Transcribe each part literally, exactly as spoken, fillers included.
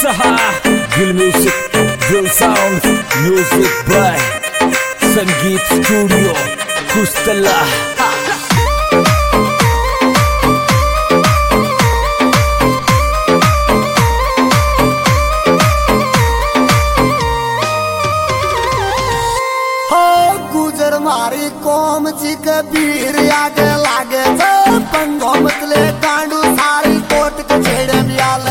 दिल music Dil sound music by Sangeet studio Kustala. गुजर मारी कोम जी कबीर आगे लागे पंगो मतले कांडू सारी कोट के छेड़े बियाले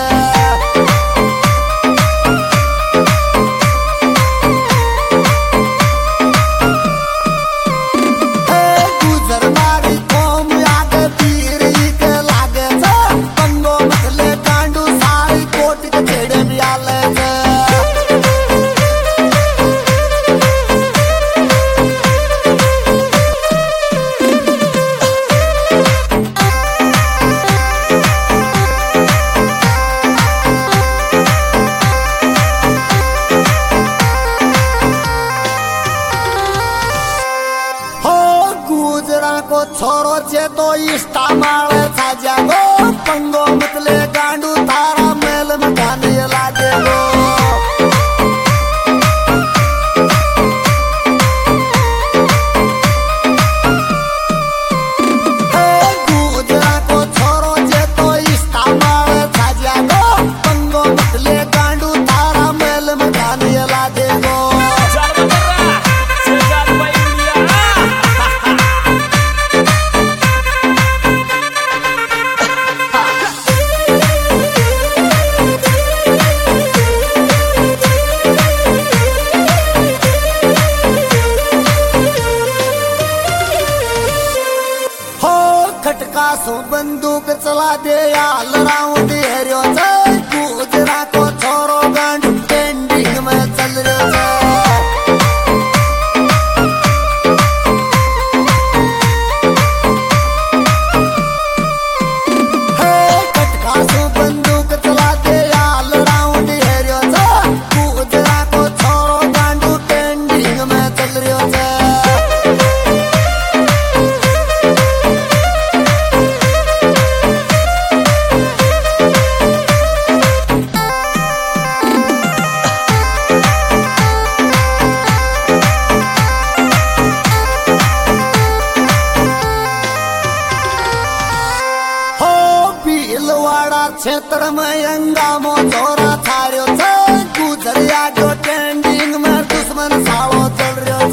गुजर मारी कोम आगे पीर के लागे पंगो मतले कांडू सारी कोट के छेड़े बियाले को छोरो छे तो इष्टा माले साजा गो पंगो मतले गांडू तारा मेल में गाने लागे गो गुजरा को छोरो छे तो इष्टा माले साजा गो पंगो मतले गांडू तारा मेल में गाने लागे गो। खटका सो बंदूक चला दे याल राउंड हेरियो गुजरा को छोरो गांड पेंडिंग में चल रहा है। खटका सो बंदूक चला दे याल राउंड हेरियो गुजरा को छोरो गांड पेंडिंग में चल रहा है। क्षेत्र में अंगामो जोरा थार्यो गुजरिया जो ट्रेंडिंग में दुश्मन सावो चल रहो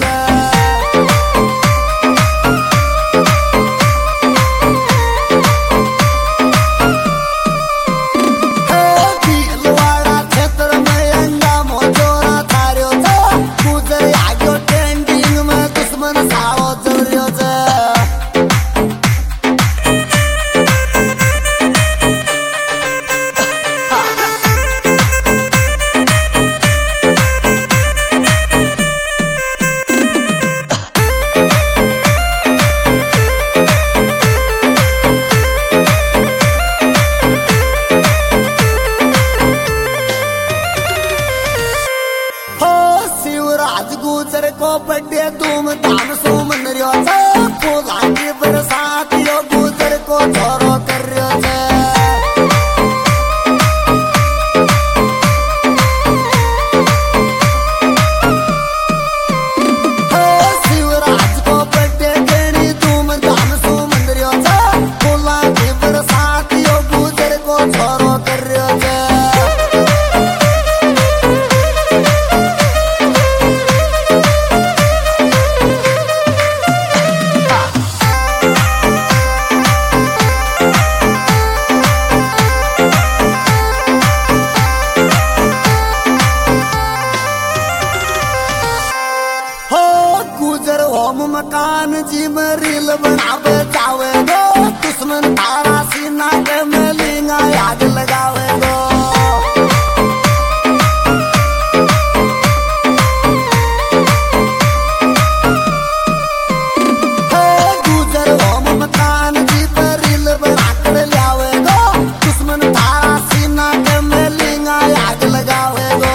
भीलवाड़ा क्षेत्र में अंगामो जोरा थार्यो गुजरिया जो ट्रेंडिंग में दुश्मन सावो चल रहो गुजर को बड़े धूम धाम सो मन रियो फूला की बरसात यो गुजर को छोरो कर रियो शिवराज को बड़े देनी धूम धाम सो मन रियो फूला की बरसात यो गुजर को छोरो कर रियो गुजर होम मकान जी में रील बनावे जावे गो दुश्मन तारा सीना के में लिंगा आग लगावे गो। गुजर होम मकान जी पर रील बना कर लावे गो दुश्मन तारा सीना के में लिंगा आग लगावे गो।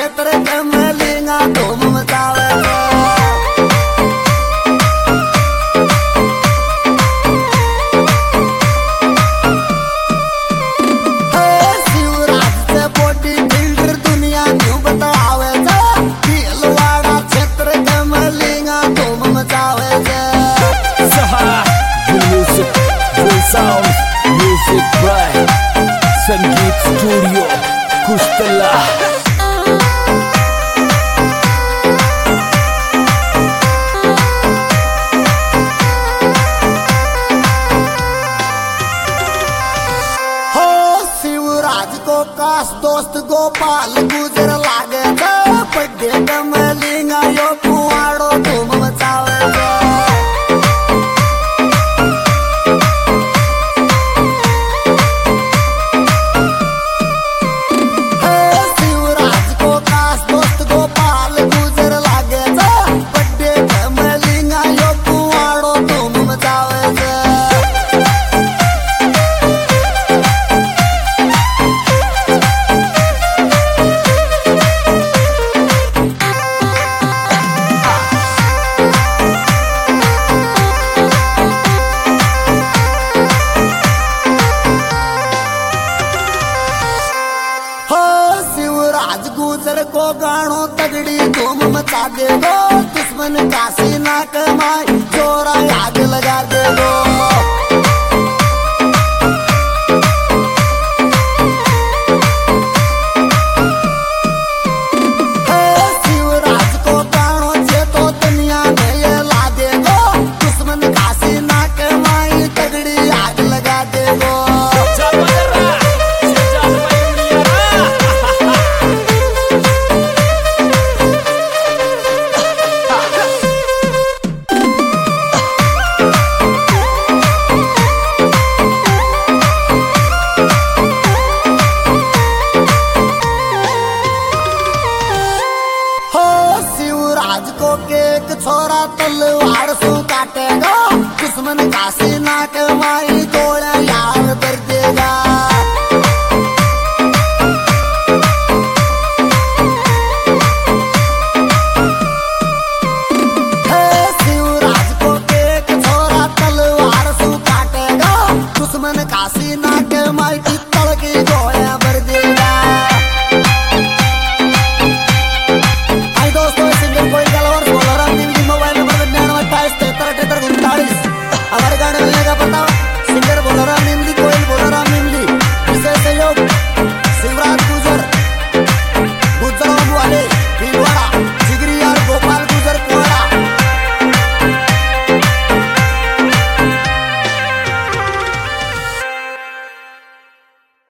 क्षेत्र के मलिंगा धूम मचावे शिवराज से बॉडी बिल्डर दुनिया न्यू बतावे भीलवाड़ा क्षेत्र के मलिंगा धूम मचावे Music, full sound, music by Sangeet Studio, Kustala. हो शिवराज को काश दोस्त गोपाल गुजर लागे बड्डे कमलिंगा यो कुआड़ो धूम मचावे गुजर को गाणो तगड़ी धूम मचा देगो दुश्मन काशी ना कमाई जोरा आग लगा देगो शिवराज को गाणो जे तो दुनिया में ये ला देगो दुश्मन काशी ना कमाई तगड़ी आग लगा देगो शिवराज को एक छोरा तलवार सु काटेगा दुश्मन काशी ना कमाई